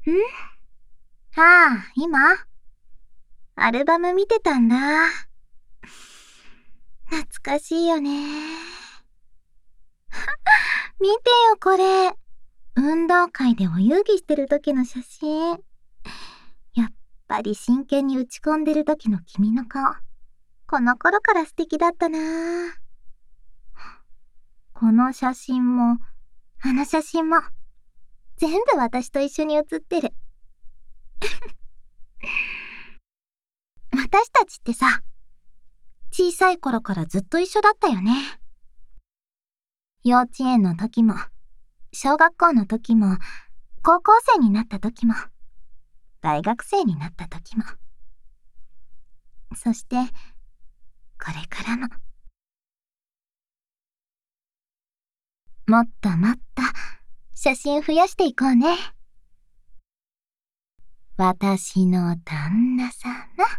今アルバム見てたんだ。懐かしいよね。見てよこれ。運動会でお遊戯してる時の写真。やっぱり真剣に打ち込んでる時の君の顔。この頃から素敵だったな。この写真も、あの写真も、全部私と一緒に写ってる。私たちってさ、小さい頃からずっと一緒だったよね。幼稚園の時も、小学校の時も、高校生になった時も、大学生になった時も。そして、これからも。もっともっと写真増やしていこうね。私の旦那様。